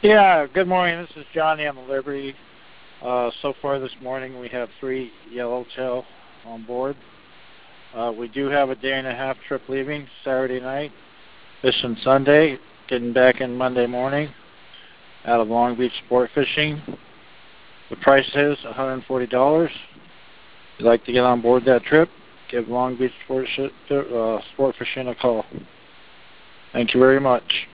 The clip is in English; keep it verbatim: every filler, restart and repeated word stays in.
Yeah, good morning. This is Johnny on the Liberty. Uh, so far this morning we have three yellowtail on board. Uh, we do have a day and a half trip leaving Saturday night, fishing Sunday, getting back in Monday morning out of Long Beach Sport Fishing. The price is one hundred forty dollars. If you'd like to get on board that trip, give Long Beach Sport, uh, Sport Fishing a call. Thank you very much.